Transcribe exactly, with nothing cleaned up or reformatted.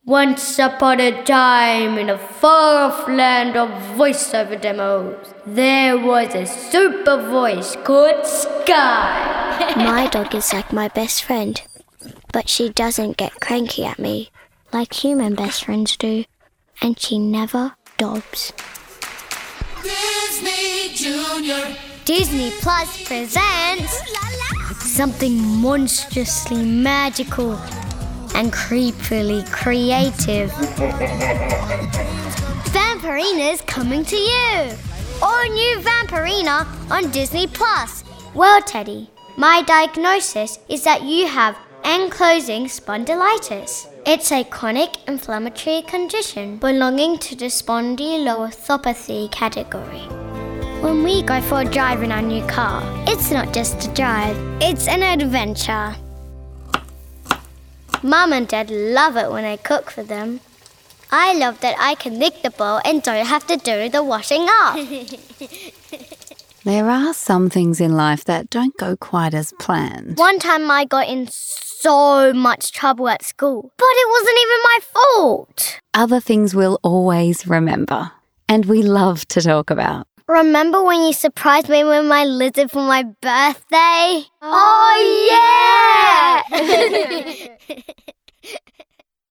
Once upon a time, in a far-off land of voiceover demos, there was a super voice called Sky. My dog is like my best friend, but she doesn't get cranky at me like human best friends do, and she never dobs. Disney Junior. Disney Plus presents something monstrously magical and creepily creative. Vampirina's coming to you! All new Vampirina on Disney Plus. Well, Teddy, my diagnosis is that you have ankylosing spondylitis. It's a chronic inflammatory condition belonging to the spondylorthopathy category. When we go for a drive in our new car, it's not just a drive, it's an adventure. Mum and Dad love it when I cook for them. I love that I can lick the bowl and don't have to do the washing up. There are some things in life that don't go quite as planned. One time I got in so much trouble at school, but it wasn't even my fault. Other things we'll always remember, and we love to talk about. Remember when you surprised me with my lizard for my birthday? Oh, yeah!